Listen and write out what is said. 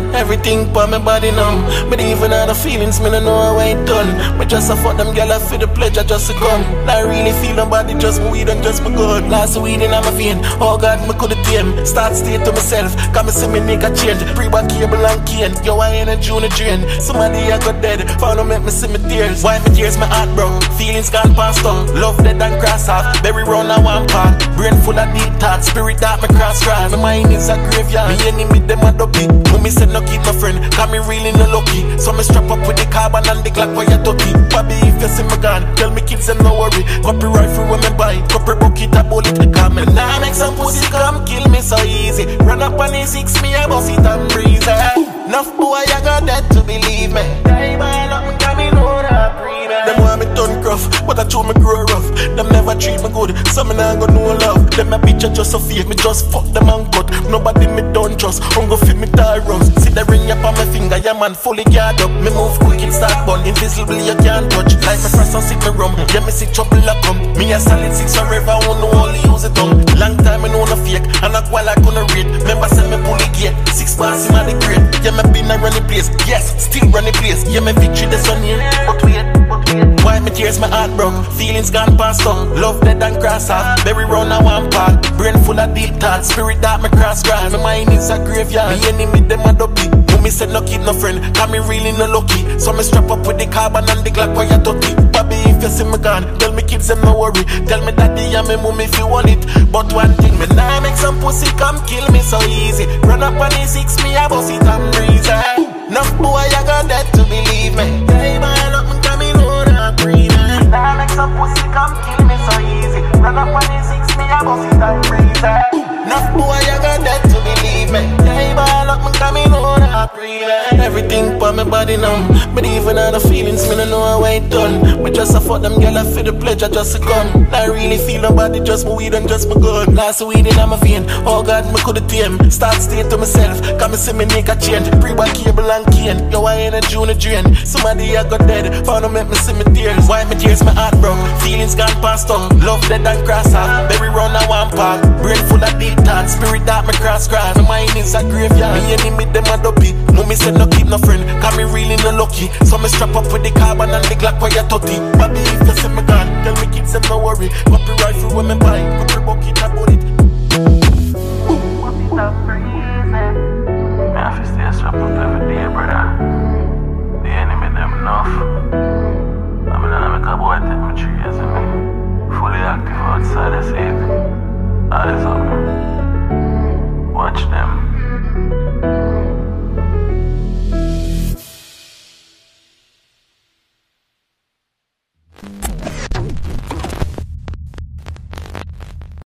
Everything for my body numb. But even all the feelings, me no know how I done. But just a fuck them girl, I feel the pleasure just to come. I really feel nobody, just my weed and just my gun. Last weed in my vein, oh God, me coulda tame. Start stay to myself, come me see me nigga change. Pre-back cable and cane, yo I ain't a junior drain. Somebody I got dead, found out make me see my tears. Why my tears, my heart broke, feelings gone past on. Love dead and cross off, bury round a one part. Brain full of deep thoughts, spirit that me cross drive. My mind is a graveyard, me enemy them a dopey. Mommy said no keep my friend, cause me really no lucky. So me strap up with the carbon and the Glock for your turkey. Bobby if you see me gone, tell me kids them no worry. Copy rifle when me buy, copy bucket a bullet to come. And now make some pussy come kill me so easy. Run up on the 6 me, I bust it and breeze. Enough boy I got that to believe me. Die man up, me coming on a breathe. Them want me turn gruff, but I show me grow rough. Them never treat me good, so me nah got no love. Them a bitch just so fake, me just fuck them and cut. Nobody me don't trust, I'm go fit me tie runs. See the ring up on my finger, yeah man fully guard up. Me move quick and start bun, invisible you can't touch. Like my friends and sick me rum, yeah me see trouble a come. Me a solid 6 forever, I won't know only use it tongue. Long time I know no fake, and not while I couldn't read. Remember say me bully gate, 6 bars in my grade. Yeah me been a running place, yes, still running place. Yeah me victory this one here, but wait. Why me tears, my heart broke, feelings gone past on. Love dead and cross off, bury round a one part. Brain full of deep thoughts, spirit that me cross grind. My mind is a graveyard, me enemy them a dopey. Mommy said no keep no friend, cause me really no lucky. So me strap up with the carbon and the Glock for your turkey. Bobby if you see me gone, tell me kids them no worry. Tell me daddy and me mommy if you want it. But one thing, me nah make some pussy come kill me so easy. Run up on the 6 me, I bust it and breeze. Enough boy I got that to believe me. Die man up, me coming on a breathe. Nah make some pussy come kill me so easy. Run up on the 6 me, I bust it and breeze. Enough boy I got that to believe me. Die man up, me coming on a breathe. Everything for my body numb. But even all the feelings, me no know how I done. But just a fuck them girl, I feel the pleasure just to come. I really feel nobody, just my weed and just my gun. Last weed in my vein, oh God, me coulda tame. Start stay to myself, come me see me nigga change. Pre-back cable and cane, yo I ain't a junior drain. Somebody I got dead, found out make me see my tears. Why my tears, my heart broke, feelings gone past on. Love dead and cross off, bury round a one part. Brain full of deep thoughts, spirit that me cross grind. My mind is a graveyard, me enemy them a dopey. Mommy said no keep no friend, cause me really no lucky. So me strap up with the carbon and the Glock for your tutty. Bobby if you see me gone, tell me kids them no worry. Copy rifle when me buy, copy bucket a bullet. What's up breathing? Me have to stay strap up every day, brother. The enemy them enough. I mean I make a boy take me 3 years of me. Fully active outside the safe. Eyes up. Watch them.